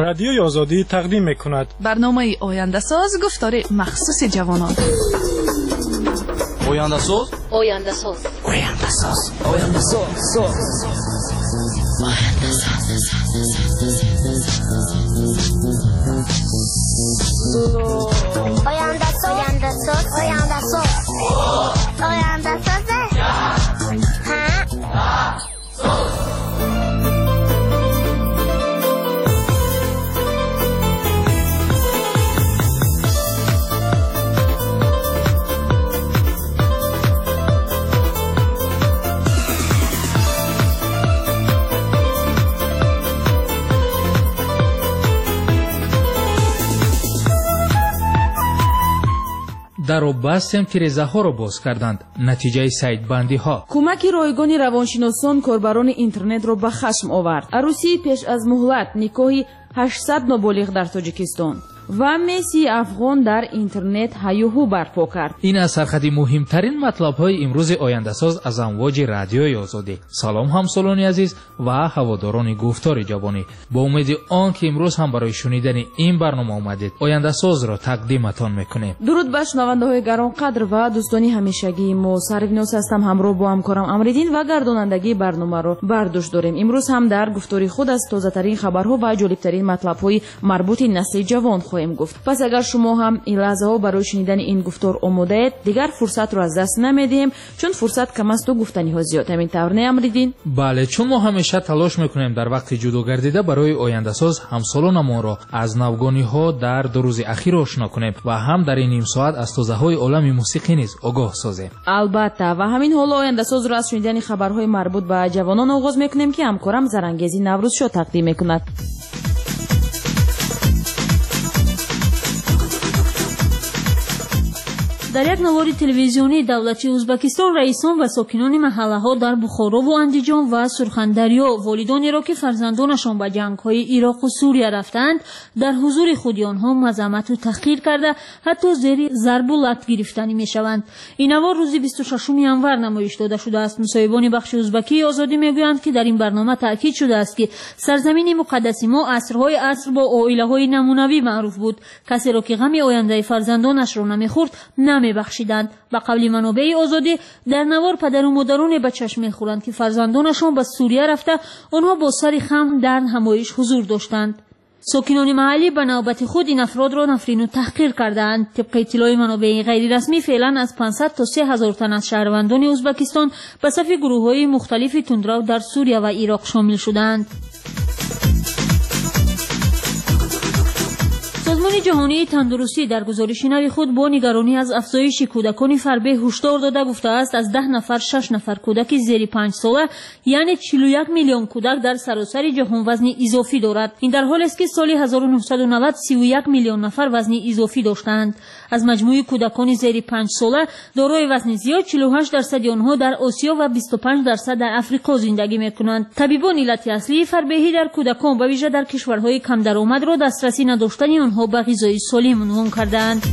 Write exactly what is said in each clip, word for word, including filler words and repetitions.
رادیوی آزادی تقدیم می‌کند برنامه آینده ساز گفتار مخصوص جوانان. آینده ساز آینده ساز آینده ساز آینده ساز آینده ساز آینده ساز آینده ساز آینده ساز даро бастем тирезаҳоро боз карданд. натиҷаи сайтбандиҳо. кӯмаки ройгони равоншиносон корбарони интернетро ба хашм овард. арӯсии пеш аз муҳлат, никоҳи ҳаштсад ноболиғ дар тоҷикистон ва месси афғон дар интернет ҳаюҳу барпо кард. ин аз сархати муҳимтарин матлабҳои имрӯзи ояндасоз аз амвоҷи радиои озодӣ. салом ҳамсолони азиз ва ҳаводорони гуфтори ҷавонӣ. бо умеди он ки имрӯз ҳам барои шунидани ин барнома омадед, ояндасозро тақдиматон мекунем. дуруд ба шунавандаҳои гаронқадр ва дӯстони ҳамешагии мо. сарвинос ҳастам, ҳамроҳ бо ҳамкорам Амриддин ва гардонандагии барномаро бар дӯш дорем. имрӯз ҳам дар гуфтори худ аз тозатарин хабарҳо ва ҷолибтарин матлабҳои марбути насли ҷавон хоҳем гуфт. пас агар шумо ҳам ин лаҳзаҳо барои шунидани ин гуфтор омодаед, дигар фурсатро аз даст намедиҳем, чун фурсат кам асту гуфтаниҳо зиёд. ҳамин тавр не Амриддин? бале, чун мо ҳамеша талош мекунем дар вақти ҷудо гардида барои ояндасоз ҳамсолонамонро аз навгониҳо дар ду рӯзи ахир ошно кунем ва ҳам дар ин нимсоат аз тозаҳои олами мусиқӣ низ огоҳ созем. албатта, ва ҳамин ҳоло ояндасозро аз шунидани хабарҳои марбут ба ҷавонон оғоз мекунем ки ҳамкорам Зарангези Наврӯзшо тақдим мекунад. дар як навори телевизионии давлати Узбекистон раисон ва сокинони маҳаллаҳо дар Бухорову Андиҷон ва Сурхандарё волидонеро ки фарзандонашон ба ҷангҳои Ироқу Сурия рафтанд, дар ҳузури худи онҳо мазаммату таҳқир карда ҳатто зери зарбу лат гирифтанӣ мешаванд. ин навор рӯзи бисту шашуми январ намоиш дода шудааст. мусоҳибони бахши узбакии озодӣ мегӯянд ки дар ин барнома таъкид шудааст ки сарзамини муқаддаси мо асрҳои аср бо оилаҳои намунавӣ маъруф буд. касеро ки ғами ояндаи фарзандонашро намехӯрд мебахшиданд. ба қавли манобеи озодӣ, дар навор падару модароне ба чашм мехӯранд ки фарзандонашон ба Сурия рафта, онҳо бо сари хам дар намоиш ҳузур доштанд. сокинони маҳаллӣ ба навбати худ ин афродро нафрину таҳқир кардаанд. тибқи иттилои манобеи ғайрирасмӣ, феълан аз пансад то се ҳазор тан аз шаҳрвандони Узбекистон ба сафи гурӯҳҳои мухталифи тундрав дар Сурия ва Ироқ шомил шуданд. созмони ҷаҳонии тандурустӣ дар гузориши нави худ бо нигаронӣ аз афзоиши кӯдакони фарбеҳ ҳушдор дода гуфтааст, аз даҳ нафар шаш нафар кӯдаки зери панҷ сола, яъне чилу як миллион кӯдак дар саросари ҷаҳон вазни изофӣ дорад. ин дар ҳолест ки соли ҳазору нуҳсаду навад сию як миллион нафар вазни изофӣ доштанд. аз маҷмӯи кӯдакони зери панҷ сола дорои вазни зиёд, чилу ҳашт дарсади онҳо дар Осиё ва бисту панҷ дарсад дар Африқо зиндагӣ мекунанд. табибон иллати аслии фарбеҳӣ дар кӯдакон ба виже дар кишварҳои камдаромадро дастрасӣ надоштани онҳо ба ғизои солим унвон карданд.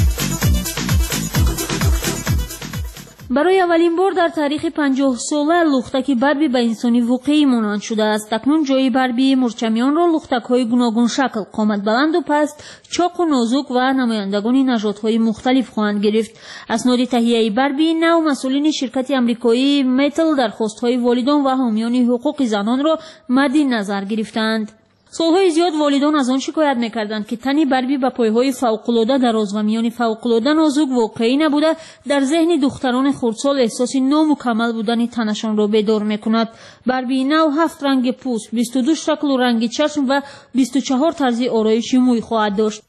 барои аввалин бор дар таърихи панҷоҳсола лухтаки барби ба инсони воқеӣ монанд шудааст. акнун ҷои барби мурчамиёнро лухтакҳои гуногун шакл, қоматбаланду паст, чоқу нозук ва намояндагони нажодҳои мухталиф хоҳанд гирифт. асноди таҳияи барби нав масъулини ширкати амрикоии Метал дархостҳои волидон ва ҳомиёни ҳуқуқи занонро мадди назар гирифтанд. солҳои зиёд волидон аз он шикоят мекарданд ки тани барби ба пойҳои фавқулода дароз ва миёни фавқулода нозук воқеӣ набуда, дар зеҳни духтарони хурдсол эҳсоси номукаммал будани танашонро бедор мекунад. барби нав ҳафт ранги пӯст, бисту ду шаклу ранги чашм ва бисту чаҳор тарзи ороиши мӯй хоҳад дошт.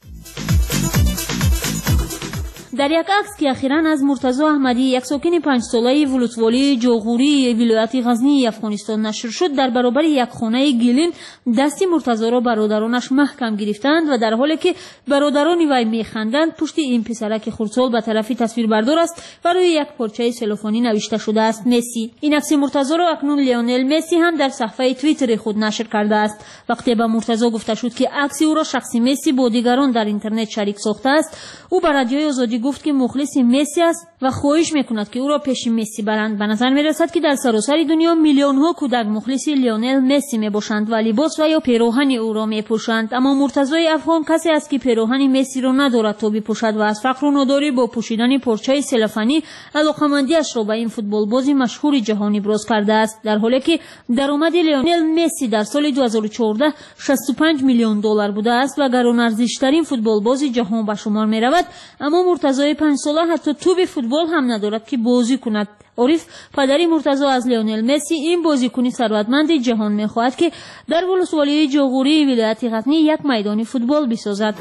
дар як акс ки ахиран аз Муртазо Аҳмадӣ, як сокини панҷсолаи вулутволии ҷоғурии вилояти Ғазнии Афғонистон нашр шуд, дар баробари як хонаи гилин дасти Муртазоро бародаронаш маҳкам гирифтанд ва дар ҳоле ки бародарони вай механданд, пушти ин писараки хурдсол ба тарафи тасвирбардор аст ва рӯи як порчаи селофонӣ навишта шудааст Месси. ин акси Муртазоро акнун Леонел Месси ҳам дар саҳифаи твиттери худ нашр кардааст. вақте ба Муртазо гуфта шуд ки акси ӯро шахси Месси бо дигарон дар интернет шарик сохтааст, ӯ ба радиои озодӣ гуфт ки мухлиси Месси аст و خواهش میکند که او را پیش مسی برند. به نظر میرسد که در سراسر دنیا میلیون ها کودک مخلص لیونل مسی میباشند و لباس و یا پیراهن او را میپوشند، اما مرتضی افغان کسی است که پیراهن مسی را ندارد تا بپوشد و از فقر و نداری با پوشیدن پارچه سلفنی علاقمندیش را به این فوتبال بازی مشهور جهانی ابراز کرده است، در حالی که درآمد لیونل مسی در سال دو هزار و چهارده شصت و پنج میلیون دلار بوده است و گران ارزشترین فوتبال باز جهان به شمار می رود. اما مرتضی پنج ساله حتی توپ فوتبال هم ندارد که بازی کند. عارف پدری مرتضی از لیونل مسی این بازیکن ثروتمند جهان می خواهد که در ولسوالی جاغوری ولایت غزنی یک میدان فوتبال بسازد.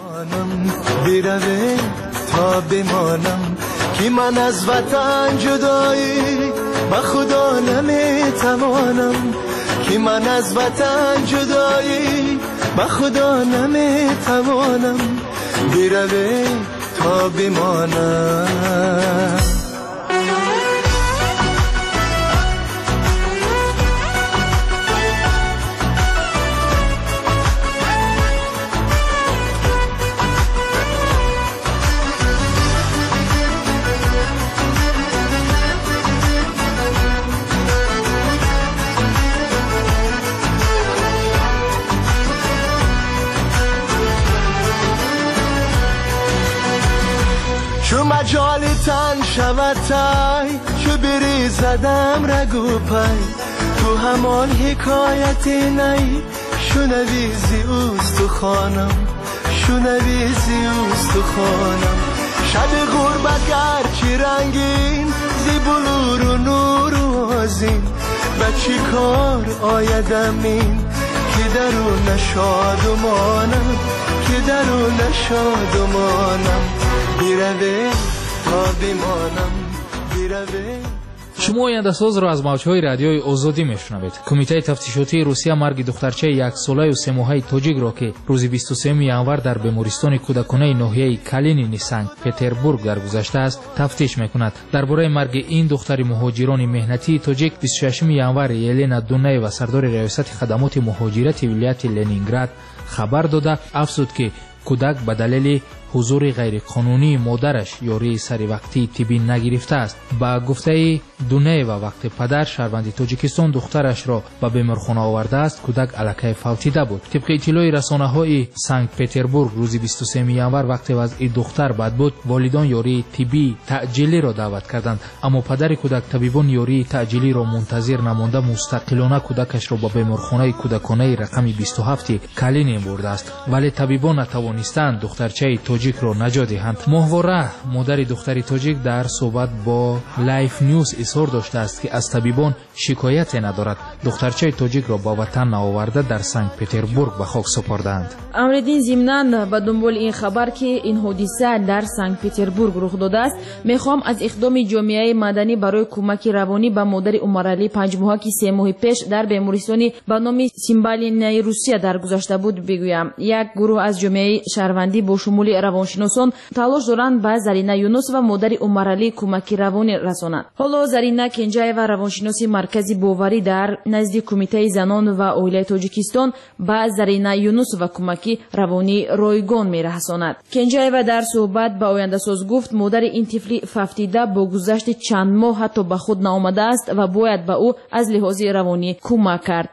تا بمانم که من از وطن جدایی با خدا نمیتوانم، که من از وطن جدایی با خدا نمیتوانم، بروی تا بمانم. چو مجال تن شود تای، چو بری زدم رگو پای، تو همان حکایت نی، شنوی زی اوست و خانم، شنوی زی اوست و خانم. شب غربت گرچی رنگین، زی بلور و نور و آزین، بچی کار آیدم این، که درو نشاد و مانم، که درو نشاد و مانم، بیروه تا بمانم، بیروه. شما آینده ساز را از موجهای رادیوی آزادی میشنوید. کمیته تفتیشاتی روسیه مرگ دخترچه یک ساله و سه ماهه تاجیک را که روز بیست و سوم ینور در بیمارستان کودکانه ناحیه کالینین سنت پتربورگ درگذشته است تفتیش میکند. درباره مرگ این دختر مهاجران مهنتی تاجیک بیست و ششم ینور یلنا دونایوا سردار ریاست خدمات مهاجرت ولایت لنینگراد خبر داده افزود که کودک به دلیل حضور غیرقانونی مادرش یاری سری وقتی طبی نگرفته است. با گفته دونایوا وقتی پدر شهروند تاجیکستان دخترش را به بیمارخانه آورده است کودک الکی فوتیده بود. طبق اطلاع رسانه‌های سنت پتربورگ روز بیست و سوم ینور وقتی وضع دختر بد بود والدان یاری طبی تعجیلی را دعوت کردند، اما پدر کودک طبیبان یاری تعجیلی را منتظر نمانده مستقلانه کودکش را به بیمارخانه کودکانه رقم بیست و هفت کالینین برده است، ولی طبیبان نتوانستند دخترچه تاجیک را نجات دهند. ماهواره مادر دختری تاجیک در صحبت با لایف نیوز اظهار داشته است که از طبیبان شکایتی ندارد. دخترچه تاجیک را با وطن آورده در سنت پتربورگ به خاک سپردند. امردین ضمناً به دنبال این خبر که این حادثه در سنت پتربورگ رخ داده است میخوام از اقدام جامعه مدنی برای کمک روانی به مادر عمرعلی پنج ماهه که سه ماه پیش در بیمارستانی به نام سیمبالینای روسیه درگذشته بود بگویم. یک گروه از جامعه شهروندی با شمول روانشناسان تلاش دارند به زرینا یونس و مادر عمرعلی کمک روانی رسانند. حالا زرینا کنجایوا روانشناس مرکزی باوری در نزد کمیته زنان و اولیای تاجیکستان به زرینا یونس و کمک روانی رایگان میرساند. کنجایوا در صحبت با آینده ساز گفت مادر این طفل ففتیده با گذشت چند ماه حتی به خود نآمده است و باید به او از لحاظ روانی کمک کرد.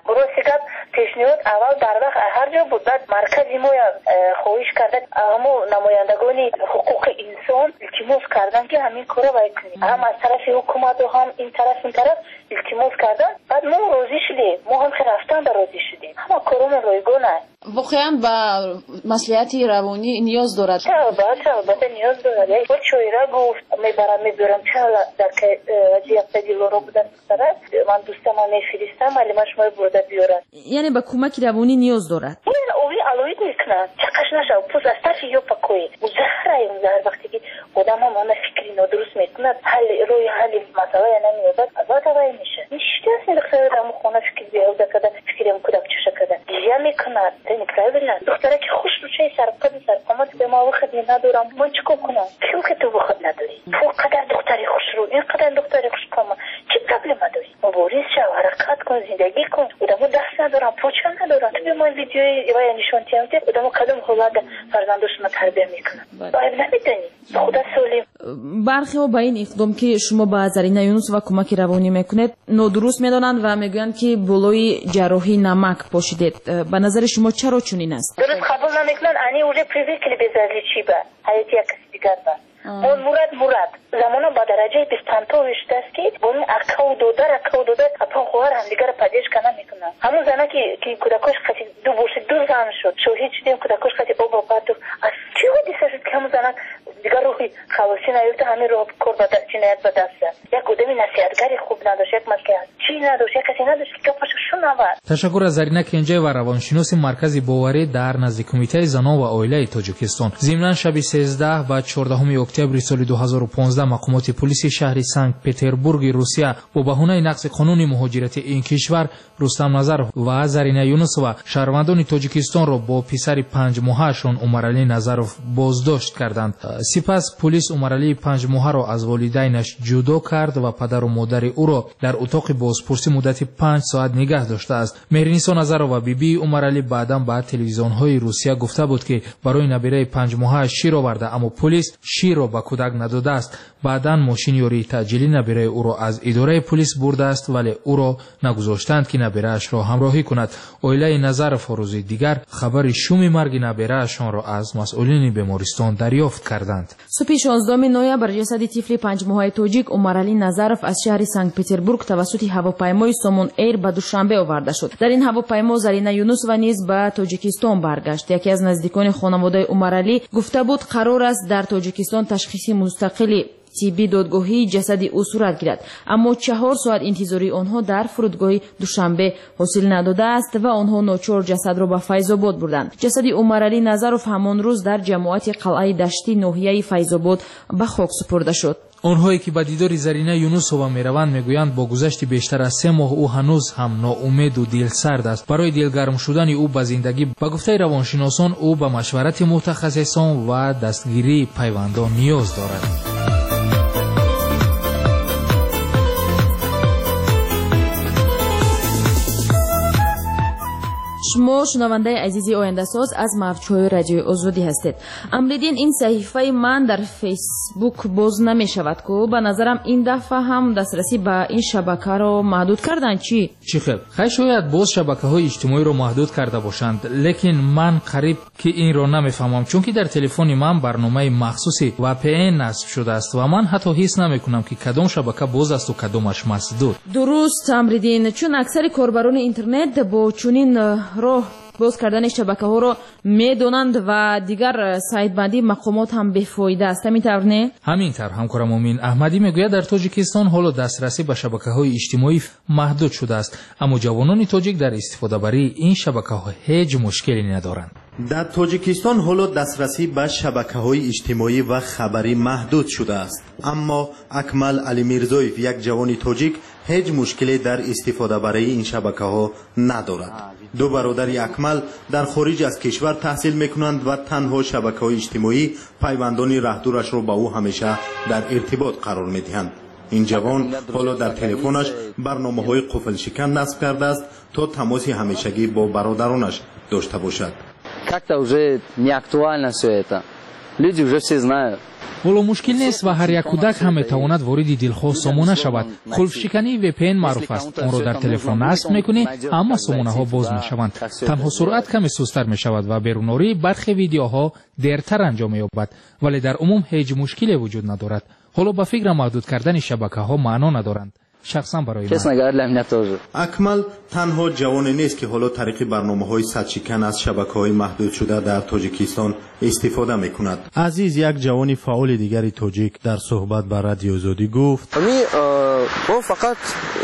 پیشنهاد اول در وقت هر جا بود بعد مرکزی ما خواهش کردن اما نمایندگان حقوق انسان التماس کردن که همین کارا باید کنیم، هم از طرف حکومت و هم این طرف این طرف التماس کردن، بعد ما راضی شدیم، ما هم که رفتن به راضی شدیم، اما کارمون رایگان است. واقعا با مصلحت روانی نیاز دارد. چه البته البته نیاز دارد. یک بار شویره گفت میبرم میبرم چه در که وضعیت دیلورو بودن سرد من دوستم میفرستم ولی من شما برده بیارن، یعنی به کمک روانی نیاز دارد. این اوی علویت میکنن چقش نشو پوز از طرف یو پاکوی و زهره این زهر وقتی که آدم هم آنه فکری نادرست میکنند حل روی حل مسئله نمیادد از آتا بای میشه نشتی هست این دختره در مخونه فکر بیاوده کده فکری هم کدک چشه کده یا میکنند نکرای بلند دختره که خوش رو چه سرقد سرقامت به ما وقت ندارم من چکو کنم کیو که تو وقت نداری تو قدر دختری خوش رو این قدر دختری خوش کامه چه پرابلم داری مبارز شو حرکت کن زندگی کن و دمو دست ندارن، پوچه ندارن. تو ما ویدیوی وای نشون میدن آدمو کدوم حالت فرزندشون تربیت میکنن. باید نمیدونی. خدا سولیم. برخی ها با این اقدام که شما با زرینه یونس و کمک روانی میکنید نادرست میدانند و میگویند که بلوی جراحی نمک پاشیدید. به نظر شما چرا چنین است؟ درست قبول نمیکنن. انی اوله پریوی کلی بزرگی چی با حیاتی یک کسی دیگر با. اون مراد مراد زمانا با درجه بیست و پنج رشته است که اون اکاو دوده اکاو دوده اپا خوار هم دیگر پدیش کنه میکنن. همون زنه که که کودکش خاطی دو برش دو زن شد. شو هیچ دیم کودکش خاطی بابا بعد از چی ودی شد که همون زنه دیگر روحی خلاصی نیفته همین رو کور به جنایت به دست. یک آدمی نصیحتگری خوب نداشت، یک مسئله چی نداشت، یک کسی نداشت که پاشو شو نواد. تشکر از زرینه کنجه و روانشناس مرکز باوری در نزد کمیته زنان و عائله تاجیکستان. ضمن شب سیزده و چهاردهم اکتبر سال دو هزار و پانزده مقامات پلیس شهر سنت پتربورگ روسیه با بهانه نقض قانون مهاجرت این کشور رستم نظرов و زرینه یونس و شهروندان تاجیکستان را با پسر پنج ماهه‌شان عمرعلی نظرов بازداشت کردند. سپس پلیس عمرعلی پنج ماهه را از والدینش جدا کرد و پدر و مادر او را در اتاق بازپرسی مدت پنج ساعت نگه داشته است. مهرنیسا نظرov و بیبی عمرعلی بعدا به تلویزیون‌های روسیه گفته بود که برای نبیره پنج ماهه شیر آورده اما پلیس شیر را به کودک نداده است. بعدا ماشین یاری تعجیلی نبیره او را از اداره پلیس برده است ولی او را نگذاشتند که نبیره‌اش را همراهی کند. عائله نظرov روز دیگر خبر شوم مرگ نبیره‌شان را از مسئولین بیمارستان دریافت کردند. صبح شانزدهم نوامبر جسد طفل پنج ماهه تاجیک عمرعلی نظرov از شهر سنت پتربورگ توسط هواپیمای سومون ایر به دوشنبه آورده شد. در این هواپیما زرینه یونس و نیز به تاجیکستان برگشت. یکی از نزدیکان خانواده عمرعلی گفته بود قرار است در تاجیکستان تشخیص مستقلی تیبی دادگاهی جسد او صورت گیرد، اما چهار ساعت انتظاری آنها در فرودگاه دوشنبه حاصل نداده است و آنها ناچار جسد را به فیض‌آباد بردند. جسد عمرعلی نظرov همان روز در جماعت قلعه دشتی ناحیه فیض‌آباد به خاک سپرده شد. آنهایی که به دیدار زرینه یونسova میروند میگویند با گذشت بیشتر از سه ماه او هنوز هم ناامید و دلسرد است. برای دلگرم شدن او به زندگی به گفته روانشناسان او به مشورت متخصصان و دستگیری پیوندان نیاز دارد. شما شنونده عزیزی آینده ساز از موج‌های رادیوی آزادی هستید. امریدین این صحیفه من در فیسبوک باز نمی شود که به نظرم این دفعه هم دسترسی به این شبکه را محدود کردن. چی؟ چی خیلی؟ خیلی شاید باز شبکه های اجتماعی را محدود کرده باشند، لیکن من قریب که این را نمیفهمم چون که در تلفن من برنامه مخصوصی و پی این نصب شده است و من حتی حس نمی کنم که کدام شبکه باز است و کدامش مسدود. درست امریدین، چون اکثر کاربران اینترنت با چنین راه باز کردن شبکه ها را میدونند و دیگر سایت بندی مقامات هم بیفایده است. همین طور نه؟ همین طور. همکارم امین احمدی میگوید در تاجیکستان حالا دسترسی به شبکه های اجتماعی محدود شده است، اما جوانان تاجیک در استفاده بری این شبکه ها هیچ مشکلی ندارند. در تاجیکستان حالا دسترسی به شبکه‌های اجتماعی و خبری محدود شده است، اما اکمل علی میرزایف یک جوان تاجیک هیچ مشکلی در استفاده برای این شبکه‌ها ندارد. دو برادر اکمل در خارج از کشور تحصیل می‌کنند و تنها شبکه‌های اجتماعی پیوندان رهدورش را با او همیشه در ارتباط قرار می‌دهند. این جوان حالا در تلفنش برنامه‌های قفل شکن نصب کرده است تا تماس همیشگی با برادرانش داشته باشد. Как-то уже не актуально все это. Люди уже все знают. ولو مشکل نیست و هر یک کودک هم میتواند وارد دلخواه سامانه شود. قلف شکنی وی پی ان معروف است. آن را در تلفن نصب میکنی اما سامانه ها باز میشوند. تنها سرعت کمی سست‌تر میشود و بیروناری برخی ویدیوها دیرتر انجام مییابد، ولی در عموم هیچ مشکلی وجود ندارد. حالا به فکر محدود کردن شبکه ها معنا ندارند. شخصا برای من اکمل تنها جوان نیست که حالا طریق برنامه‌های صدشکن از شبکه‌های محدود شده در تاجیکستان استفاده می‌کند. عزیز یک جوان فعال دیگری تاجیک در صحبت با رادیو آزادی گفت: امی ما فقط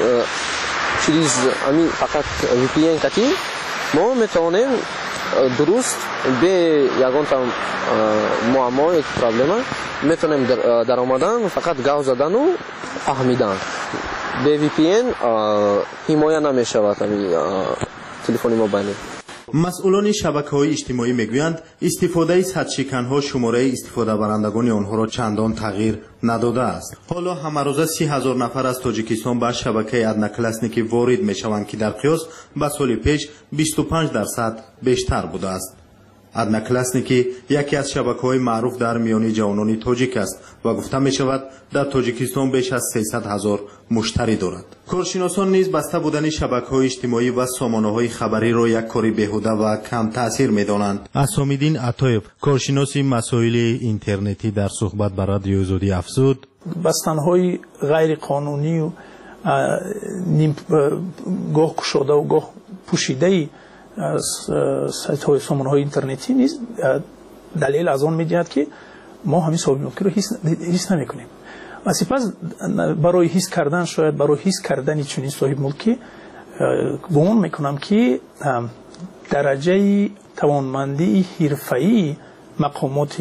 چیز امی فقط وی پی ان کتی ما میتونیم درست به یگان تا معما یک پرابلم میتونیم در, در آمدن فقط گاو زدن و فهمیدن. به وی پی ان حمایه نمیشود امی تلفن موبایل. مسئولان شبکه‌های اجتماعی میگویند استفاده صدشکن‌ها شماره استفاده برندگان آنها را چندان تغییر نداده است. حالا همروزه سی هزار نفر از تاجیکستان به شبکه ادناکلاسنیکی وارد میشوند که در قیاس به سال پیش بیست و پنج درصد بیشتر بوده است. ادناکلاسنیکی یکی از شبکه‌های معروف در میان جوانان تاجیک است و گفته می شود در تاجیکستان بیش از سیصد هزار مشتری دارد. کارشناسان نیز بسته بودن شبکه‌های اجتماعی و سامانه‌های خبری را یک کاری بیهوده و کم تاثیر می‌دانند. اسامیدین عطایف، کارشناس مسائل اینترنتی، در صحبت با رادیو آزادی افزود: بستن‌های غیر قانونی و نیم گاه گشوده و گاه پوشیده از سایت های سامانه های اینترنتی نیست دلیل از آن می‌دهد که ما همین صاحب ملکی رو حس نمی کنیم و سپس برای حس کردن شاید برای حس کردن چنین صاحب ملکی گمان میکنم که درجه توانمندی حرفه‌ای مقامات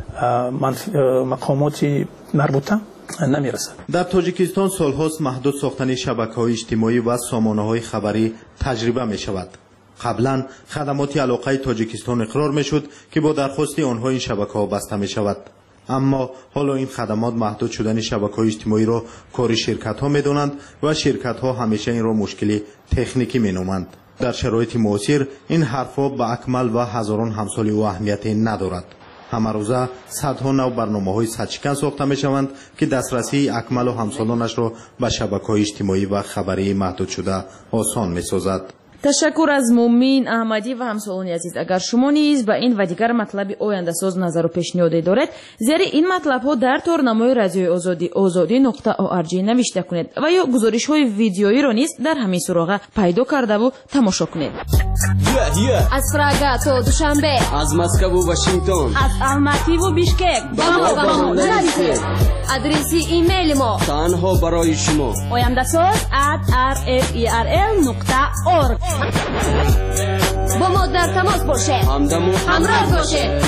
مقامات مربوطه نمیرسد. در تاجیکستان سالهاست محدود ساختن شبکه‌های اجتماعی و سامانه‌های خبری تجربه می‌شود. قبلا خدمات علاقه تاجیکستان اقرار میشد که با درخواست آنها این شبکه‌ها بسته می شود، اما حالا این خدمات محدود شدن شبکه‌های اجتماعی را کار شرکت‌ها می‌دانند و شرکت‌ها همیشه این را مشکلی تکنیکی می‌نامند. در شرایط معاصر این حرف‌ها به اکمل و هزاران همسال او اهمیتی ندارد. همه روزه صدها نو برنامه‌های صدشکن ساخته می‌شوند که دسترسی اکمل و همسالانش را به شبکه‌های اجتماعی و خبری محدود شده آسان می‌سازد. تشکر از مومین احمدی و همسالان عزیز. اگر شما نیز به این و دیگر مطلب آینده‌ساز نظر و پیشنهاد دارید، زیر این مطلب ها در تورنمای رادیوی آزادی آزادی نقطه او ار جی نوشته کنید و یا گزارش های ویدیویی را نیز در همین سراغ پیدا کرده و تماشا کنید. از پراگا تا دوشنبه، از مسکو و واشنگتن، از الماتی و بیشکک، با ما نویسید. آدرس ایمیل ما تنها برای شما آینده‌ساز ات آر اف ای آر ال نقطه اورگ. با ما در تماس باشه، همدم و همراه باشه.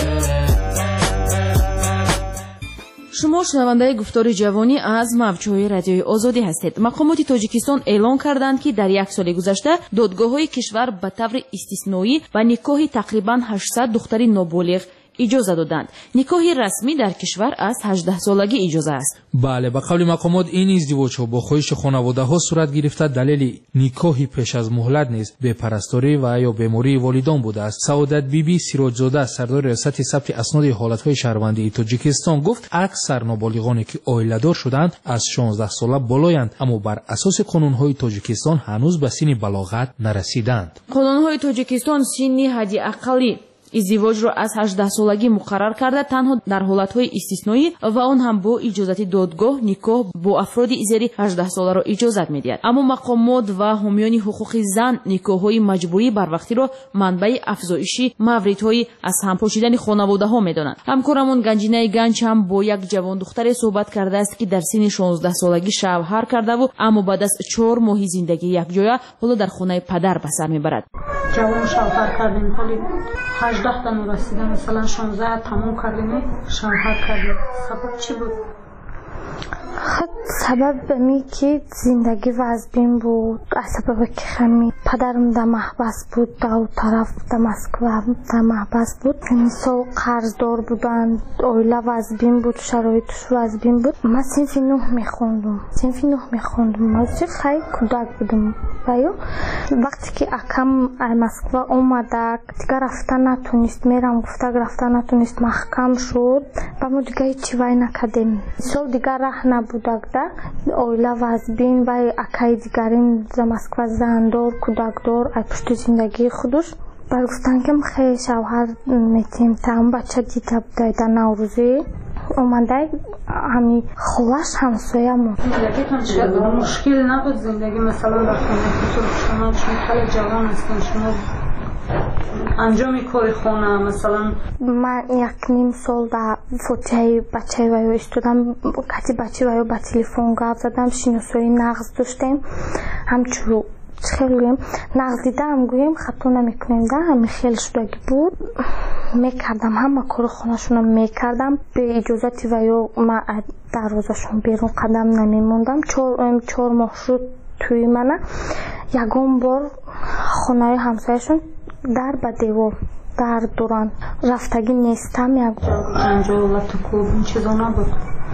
شما شنونده گفتار جوانی از موجهای رادیوی آزادی هستید. مقامات تاجیکستان اعلام کردند که در یک سال گذشته دادگاه‌های کشور به طور استثنایی و نکاح تقریباً هشتصد دختر نابالغ اجازه دادند. نکاح رسمی در کشور از هجده سالگی اجازه است. بله، به قول مقامات این ازدواج‌ها با خواهش خانواده‌ها صورت گرفته. دلیل نکاح پیش از مهلت نیز بپرستاری و یا بیماری والدان بوده است. سعادت بیبی سیراجزاده، سردار ریاست ثبت اسناد حالت‌های شهروندی تاجیکستان گفت اکثر نابالغانی که عائله‌دار شدند از شانزده ساله بالایند، اما بر اساس قانون‌های تاجیکستان هنوز به سن بلاغت نرسیدند. قانون‌های تاجیکستان سن حد اقلی ازدواج را از هجده سالگی مقرر کرده، تنها در حالت‌های استثنایی و آن هم با اجازت دادگاه نکاح با افراد زیر هجده ساله را اجازت می‌دهد. اما مقامات و حامیان حقوق زن نکاح‌های مجبوری بر وقتی را منبع افزایش موردهای از هم پاشیدن خانواده‌ها می‌دانند. همکارمون گنجینه گنج هم با یک جوان دختر صحبت کرده است که در سن شانزده سالگی شوهر کرده و اما بعد از چهار ماه زندگی یکجا حالا در خانه پدر به سر می‌برد. جوان شوهر کردیم، حالی هجده تا رسیدم، مثلا شانزده تموم کردیم شوهر کردیم. سبب چی بود؟ خب سبب بمی که زندگی وزبین بود، سبب که خمی پدرم در محبس بود، در طرف در مسکو در محبس بود، نمیسا قرضدار بودن، اویله وزبین بود، شرایطش وزبین بود. من صنف نه میخوندم صنف نه میخوندم من خیلی کودک بودم و یا وقتی که اکم مسکو اومده دیگه رفتن نتونست، میرم گفته رفتن نتونست، محکم شد و ما دیگه هیچی وای نکردیم. سال دیگه راه نبودک ده اویله وزبین و اکای دیگرین در مسکو زندار کودکدار ای پشت زندگی خودش بر گفتن که خیلی شوهر میتیم تام بچه دیده بوده در نوروزی اومده همی خواهش همسایمون. زندگی تون چقدر مشکل نبود؟ زندگی مثلا در خونه شما چون خیلی جوان هستن، شما انجام کار خونه مثلا من یک نیم سال در فوتیه بچه ویو استودم، کتی بچه ویو با تلفن گفت زدم، شناسایی نقض داشتیم، همچون خیلی گویم نقض دیدم گویم خطا نمیکنیم ده همین خیلی شدگی بود میکردم، همه کار خونه شونم میکردم به اجازتی ویو من در روزشون بیرون قدم نمیموندم. چهار, چهار ماه شد توی منه یکم بار خونه همسایشون дар ба девор дар дуран рафтагӣ нестам. як ҷанҷол латуку ин чизо набуд?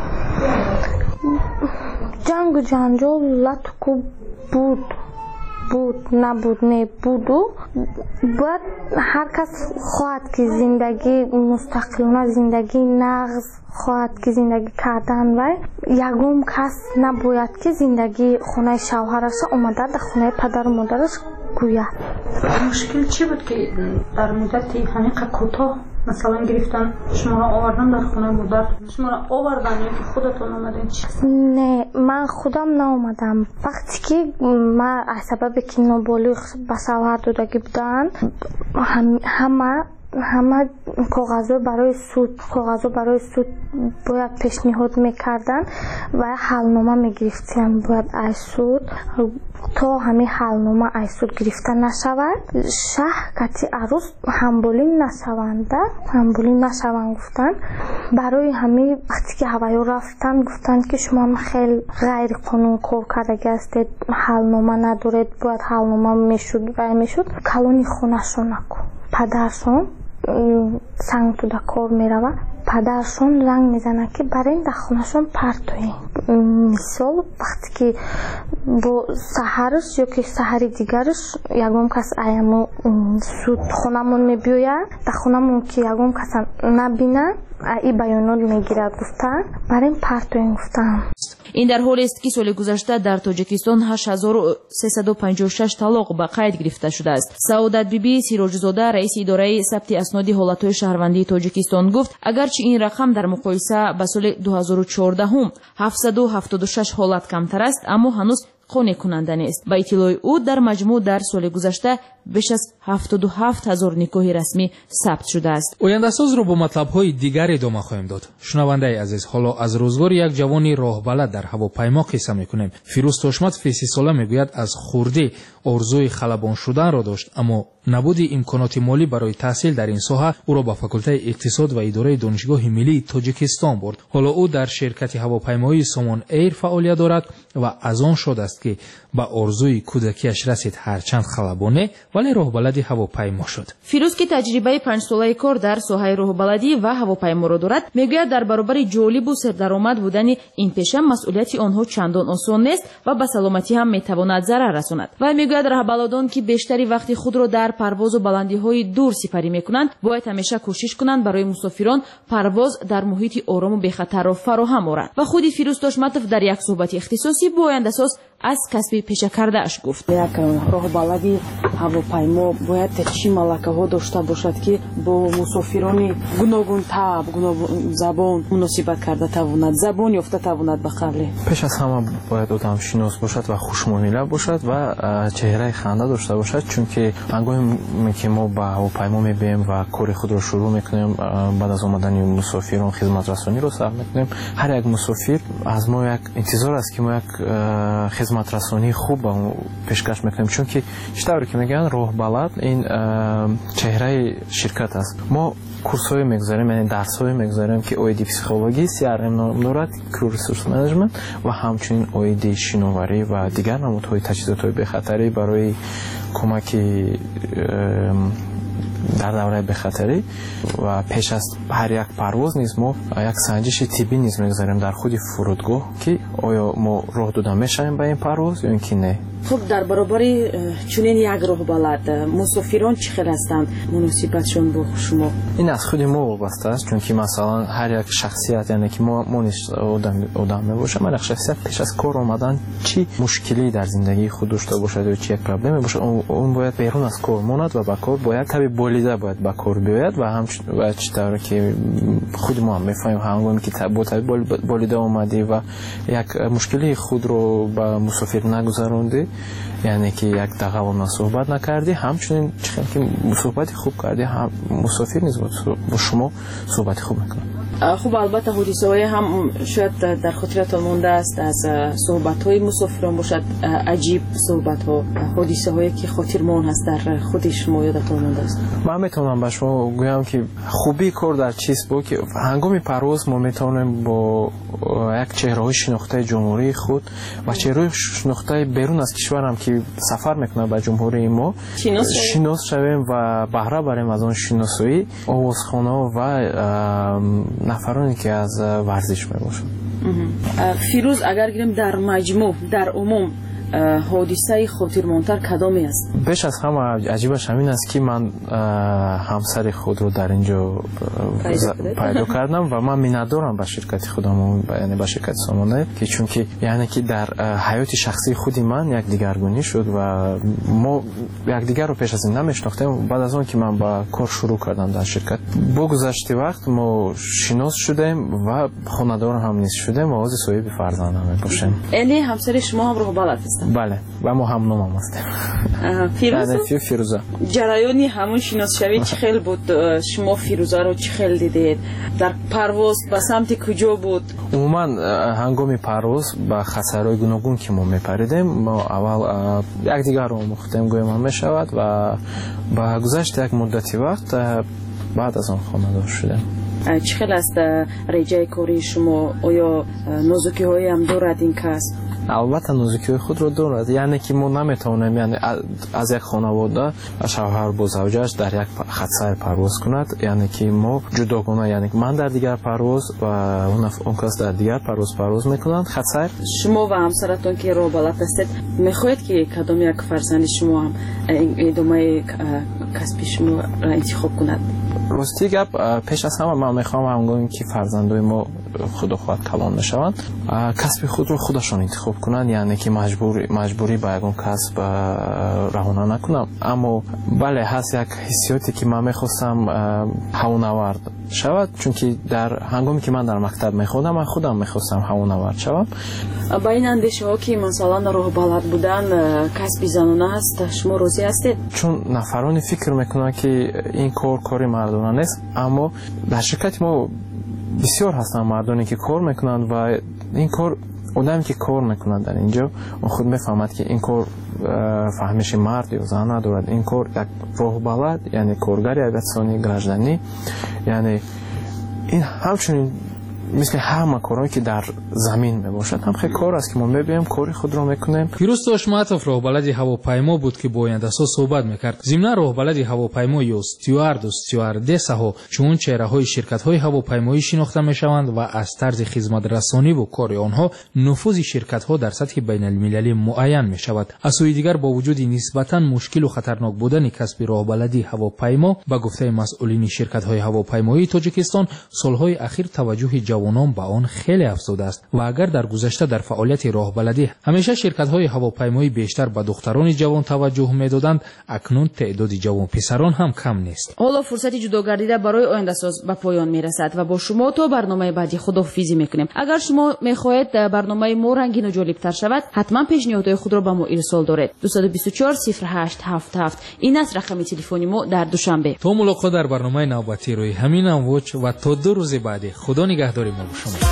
ҷангу ҷанҷол латуку буд буд набуд не буду. бояд ҳар кас хоҳад ки зиндагӣ мустақилона зиндагӣ нағз хоҳад ки зиндагӣ кардан вай ягон кас набояд ки зиндагии хонаи шавҳараша омада дар хонаи падару модараш гӯяд. мушкил чӣ буд ки дар муддати ҳамиқа кӯтоҳ масалан гирифтан шуморо овардан дар хонаи модар? шуморо овардан ё ки худатон омаден? не, ман худам наомадам. вақте ки ман аз сабабе ки ноболиғ ба шавҳар додагӣ буданд ҳама ҳама коғазо барои суд коғазо барои суд бояд пешниҳод мекардан ва ҳалнома мегирифтанд. бояд аз суд то ҳамин ҳалнома аз суд гирифта нашавад шаҳр кати арӯс ҳамболӣ нашаванда ҳамболӣ нашаванд гуфтанд. барои ҳамин вақте ки ҳаваё рафтанд гуфтанд ки шумо хеле ғайриқонун кор кардаги ҳастед, ҳалнома надоред, бояд ҳалнома мешуд вай мешуд. калони хонашон наку падаршон санг туда кор мерава. падаршон занг мезанад ки барен дар хонашон партоем. мисол вақте ки бо саҳарш ё ки саҳари дигарш ягон кас аяму суд хонамон мебиёяд, дар хонамон ки ягон каса набинад и баёнот мегирад гуфтанд барен партоем гуфтанд. ин дар ҳолест ки соли гузашта дар тоҷикистон ҳашт ҳазору сесаду панҷоҳу шаш талоқ ба қайд гирифта шудааст. саодат биби сироҷзода раиси идораи сабти асноди ҳолатҳои шаҳрвандии тоҷикистон гуфт агарчи ин рақам дар муқоиса ба соли дуҳазору чордаҳум ҳафтсаду ҳафтоду шаш ҳолат камтар аст, аммо ҳанӯз қонекунанда нест. ба иттилои ӯ дар маҷмӯъ дар соли гузашта беш аз ҳафтоду ҳафт ҳазор никоҳи расмӣ сабт шудааст. ояндасозро бо матлабҳои дигар идома хоҳем дод. шунавандаи азиз, ҳоло аз рӯзгори як ҷавони роҳбалад дар ҳавопаймо қисса мекунем. фирӯз тошмат фиси сола мегӯяд аз хурдӣ орзуи халабон шуданро дошт, аммо набуди имконоти молӣ барои таҳсил дар ин соҳа ӯро ба факултаи иқтисод ва идораи донишгоҳи миллии тоҷикистон бурд. ҳоло ӯ дар ширкати ҳавопаймоии Somon Air фаъолият дорад ва аз он шод аст ки ба орзуи кӯдакиаш расид, ҳарчанд халабоне вале роҳбалади ҳавопаймо шуд. фирӯз ки таҷрибаи панҷсолаи кор дар соҳаи роҳбаладӣ ва ҳавопайморо дорад, мегӯяд дар баробари ҷолибу сердаромад будани ин пеша масъулияти онҳо чандон осон нест ва ба саломатӣ ҳам метавонад зарар расонад. вай мегӯяд раҳбалодон ки бештари вақти худро дар парвозу баландиҳои дур сипарӣ мекунанд, бояд ҳамеша кӯшиш кунанд барои мусофирон парвоз дар муҳити орому бехатарро фароҳам оранд. ва худи фирӯз тошматов дар як суҳбати ихтисосӣ бо ояндасоз аз касби пешакардааш гуфт. як роҳбалади ҳавопаймо бояд чӣ малакаҳо дошта бошад ки бо мусофирони гуногун таб гуногун забон муносибат карда тавонад, забон ёфта тавонад ба қавле. пеш аз ҳама бояд одамшинос бошад ва хушмуомила бошад ва чеҳраи ханда дошта бошад, чунки ҳангоме ки мо ба ҳавопаймо мебием ва кори худро шурӯъ мекунем, баъд аз омадани мусофирон хизматрасониро сар мекунем, ҳар як мусофир аз мо як интизор аст ки мо як хизматрасонии хуб ба пешкаш мекунем, чунки штавре ки мегӯянд роҳбалад ин чеҳраи ширкат аст. мо курсҳое мегузарем, яъне дарсҳое мегузарем ки оиди психологӣ, си ар эм ном дорад, Crew Resource Management, ва ҳамчунин оиди шиноварӣ ва дигар намудҳои таҷҳизотҳои бехатарӣ барои кӯмаки дар давраи бехатарӣ. ва пеш аз ҳар як парвоз низ мо як санҷиши тиббӣ низ мегузарем дар худи фурудгоҳ ки оё мо роҳ дода мешавем ба ин парвоз ё ин ки не. хуб, дар баробари чунин як роҳбалад мусофирон чӣ хел ҳастанд муносибатшон бо шумо? ин аз худи мо вобаста аст, чунки масалан ҳар як шахсият, яъне ки мо мо низ одам мебошам, ҳар як шахсият пеш аз кор омадан чӣ мушкилӣ дар зиндагии худ дошта бошад ё чӣ як проблеме бошад, он бояд берун аз кор монад ва ба кор бояд таби болида бояд ба кор биёяд ва ҳамчун чӣ тавре ки худи мо ҳам мефаҳмем ҳангоме ки бо таби болида омадӣ ва як мушкилии худро ба мусофир нагузарондӣ, яъне ки як дағавона суҳбат накардӣ, ҳамчунин чихел ки суҳбати хуб кардӣ, мусофир низ бо шумо суҳбати хуб мекунад. خب البته حادثه‌های هم شاید در خاطرتان مونده است از صحبت‌های مسافران باشد، عجیب صحبت‌ها، حادثه‌هایی که خاطرمان هست در خود شما یادتان مونده است. من میتونم به شما گویم که خوبی کار در چیست بود که هنگام پرواز ما میتونیم با یک چهره‌های شناخته جمهوری خود و چهره‌های شناخته بیرون از کشور هم که سفر میکنه به جمهوری ما شناس شویم و بهره بریم از آن شناسایی آوازخوان‌ها و نفرانی که از ورزش میباشند. فیروز اگر گیریم در مجموع در عموم حادثه خاطرمانتر کدامی است؟ بیش از همه عجیبش همین است که من همسر خود رو در اینجا پیدا کردم و من میندارم به شرکت خودم، یعنی به شرکت سامانه، که چون که یعنی که در حیات شخصی خودی من یک دیگرگونی شد و ما یکدیگر رو پیش از این نمیشناختیم. بعد از اون که من با کار شروع کردم در شرکت، با گذشت وقت ما شناس شدیم و خانه‌دار هم نیز شدیم و از صاحب فرزند هم میباشیم. یعنی همسر شما هم راه بلد است؟ بله و ما هم نام هم هستیم. فیروزه؟ فیروزه. جریانی همون شناس شوی چه خیلی بود؟ شما فیروزه رو چه خیلی دیدید؟ در پرواز به سمت کجا بود؟ عموما هنگام پرواز با خطرهای گوناگون که ما میپریدیم، ما اول یکدیگر رو مختم گویم هم میشود و با گذشت یک مدتی وقت بعد از آن خانه‌دار شدیم. چه خیلی است رجای کاری شما؟ آیا نازکی هایی هم دارد این کس؟ البته نازکی خود رو دارد، یعنی که ما نمیتونیم یعنی از یک خانواده شوهر با زوجش در یک خطر پرواز کند، یعنی که ما جداگانه، یعنی من در دیگر پرواز و اون اون کس در دیگر پرواز پرواز میکنند خطر. شما و همسرتون که رو بلد هستید، میخواهید که کدام یک فرزند شما هم ادامه کسب شما را انتخاب کند؟ راستی گپ پیش از همه من میخوام هنگامی که فرزندای ما خود خود کلان میشوند کسب خود رو خودشان انتخاب کنند، یعنی که مجبوری مجبوری به یگان کسب رهانه نکنم. اما بله هست یک حسیاتی که من میخواستم هوانورد شود، چون که در هنگامی که من در مکتب میخوندم من خودم میخواستم هوانورد شوم. با این اندیشه ها که مثلا راه بلد بودن کسب زنانه است، شما راضی هستید؟ چون نفرانی فکر میکنن که این کار کاری مردانه نیست، اما در شرکت ما بسیار هستن مردانی که کار میکنند و این کار آدمی که کار میکنند در اینجا اون خود میفهمد که این کار فهمش مرد یا زن ندارد. این کار یک راه بلد، یعنی کارگر авиационный гражданин، یعنی این همچنین مثل همه کارهایی که در زمین میباشد هم خیلی کار است که ما میبینیم کاری خود را میکنیم. فیروز توشماتов راهبلد هواپیما بود که با آینده‌ساز صحبت میکرد. ضمن راهبلد هواپیما یا استیوارد و استیواردس‌ها چون چهره‌های شرکت‌های هواپیمایی شناخته میشوند و از طرز خدمت رسانی و کار آنها نفوذ شرکت‌ها در سطح بین‌المللی معین میشود. از سوی دیگر با وجود نسبتاً مشکل و خطرناک بودن کسب راهبلدی هواپیما با گفته مسئولین شرکت‌های هواپیمایی تاجیکستان، سال‌های اخیر توجه جوانان به آن خیلی افزوده است و اگر در گذشته در فعالیت راهبلدی همیشه شرکت‌های هواپیمایی بیشتر به دختران جوان توجه می‌دادند، اکنون تعداد جوان پسران هم کم نیست. حالا فرصت جدا گردیده برای آینده‌ساز به پایان میرسد و با شما تا برنامه بعدی خداحافظی میکنیم. اگر شما میخواهید برنامه ما رنگین و جالب‌تر شود، حتما پیشنهادهای خود را به ما ارسال دارید. دو دو چهار صفر هشت هفت هفت این است رقم تلفنی ما در دوشنبه. تا ملاقات در برنامه نوبتی روی همین امواج و تا دو روز بعد. خدا نگهدار ما با شما.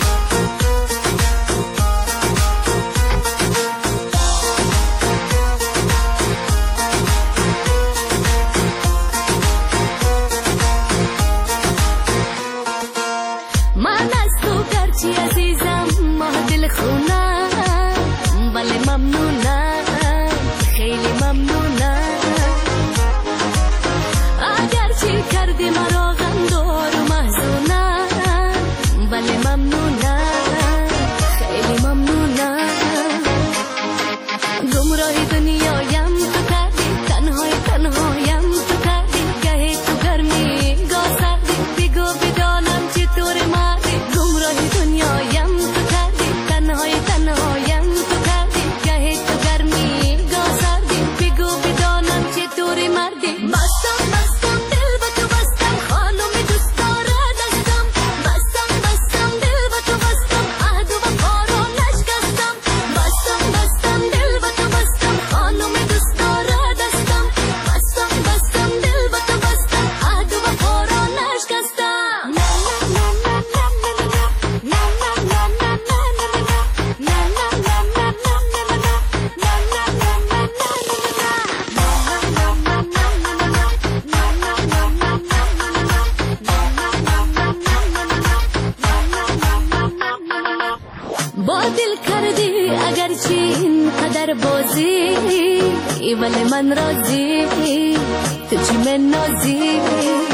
من از تو گرچه عزیزم ما دل خونم، ولی ممنونم، خیلی ممنونم. اگر چی کردی مرا غمدار و محزونم، ولی ممنونم. نازی ولی من راضی تو چی من نازی